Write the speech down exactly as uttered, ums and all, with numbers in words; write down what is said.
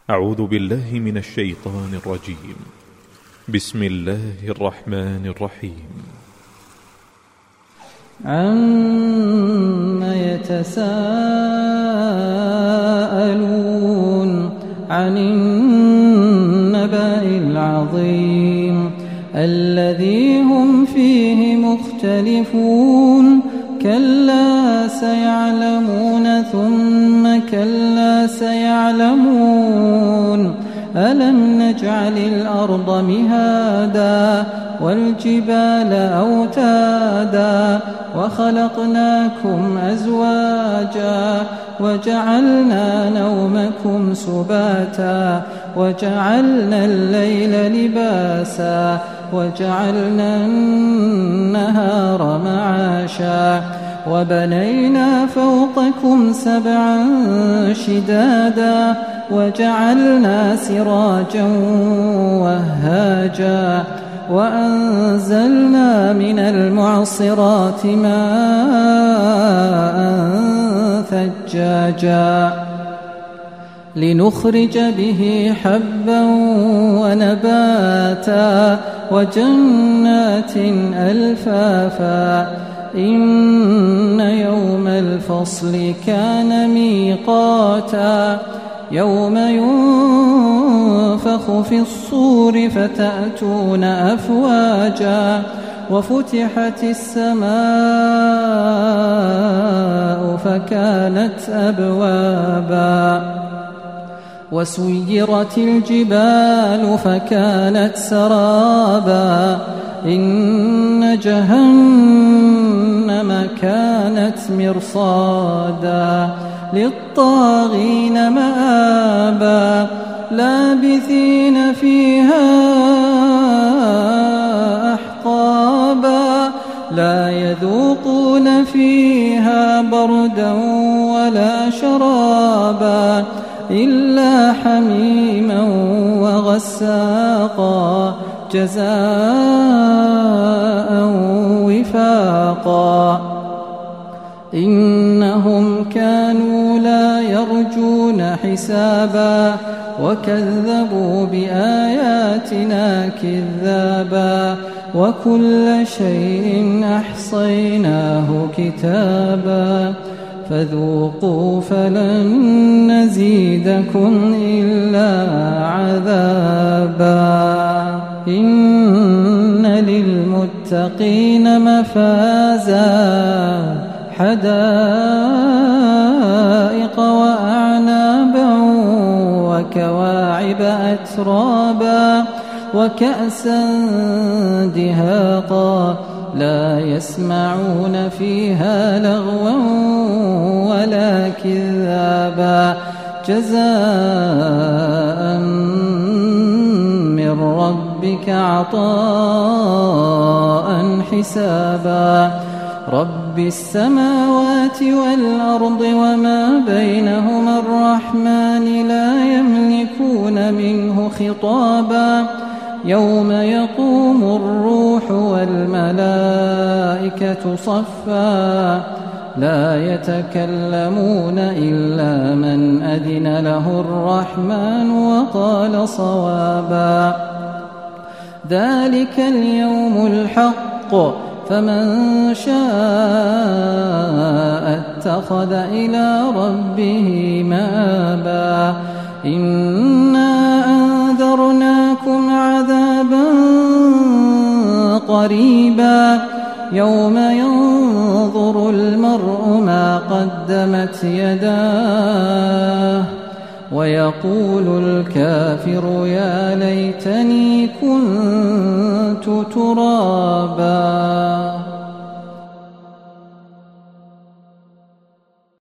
أعوذ بالله من الشيطان الرجيم. بسم الله الرحمن الرحيم. عَمَّ يَتَسَاءَلُونَ عَنِ النَّبَإِ الْعَظِيمِ الَّذِي هُمْ فِيهِ مُخْتَلِفُونَ كَلَّا سَيَعْلَمُونَ ثُمَّ كَلَّا سَيَعْلَمُونَ أَلَمْ نَجْعَلِ الْأَرْضَ مِهَادًا وَالْجِبَالَ أَوْتَادًا وَخَلَقْنَاكُمْ أَزْوَاجًا وَجَعَلْنَا نَوْمَكُمْ سُبَاتًا وَجَعَلْنَا اللَّيْلَ لِبَاسًا وَجَعَلْنَا النَّهَارَ مَعَاشًا وَبَنَيْنَا فَوْقَكُمْ سَبْعًا شِدَادًا وَجَعَلْنَا سِرَاجًا وَهَّاجًا وَأَنزَلْنَا مِنَ الْمُعْصِرَاتِ مَاءً ثَجَّاجًا لِنُخْرِجَ بِهِ حَبًّا وَنَبَاتًا وَجَنَّاتٍ أَلْفَافًا إِنَّ يَوْمَ الْفَصْلِ كَانَ مِيقَاتًا يَوْمَ يُنفَخُ فِي الصُّورِ فَتَأْتُونَ أَفْوَاجًا وَفُتِحَتِ السَّمَاءُ فَكَانَتْ أَبْوَابًا وَسُيِّرَتِ الْجِبَالُ فَكَانَتْ سَرَابًا إِنَّ جَهَنَّمَ كَانَتْ مِرْصَادًا لِلطَّاغِينَ مَآبًا لَابِثِينَ فِيهَا أَحْقَابًا لَا يَذُوقُونَ فِيهَا بَرْدًا وَلَا شَرَابًا إِلَّا حَمِيمًا وَغَسَّاقًا جَزَاءً وِفَاقًا إِنَّهُمْ كَانُوا لا يرجون حسابا وكذبوا بآياتنا كذابا وكل شيء أحصيناه كتابا فذوقوا فلن نزيدكم إلا عذابا إن للمتقين مفازا حدائق وأعنابا وكواعب أترابا وكأسا دهاقا لا يسمعون فيها لغوا ولا كذابا جزاء من ربك عطاء حسابا رب السماوات والأرض وما بينهما الرحمن لا يملكون منه خطابا يوم يقوم الروح والملائكة صفا لا يتكلمون إلا من أذن له الرحمن وقال صوابا ذلك اليوم الحق فمن شاء اتخذ إلى ربه مآبا إنا أنذرناكم عذابا قريبا يوم ينظر المرء ما قدمت يداه ويقول الكافر يا ليتني كنت ترابا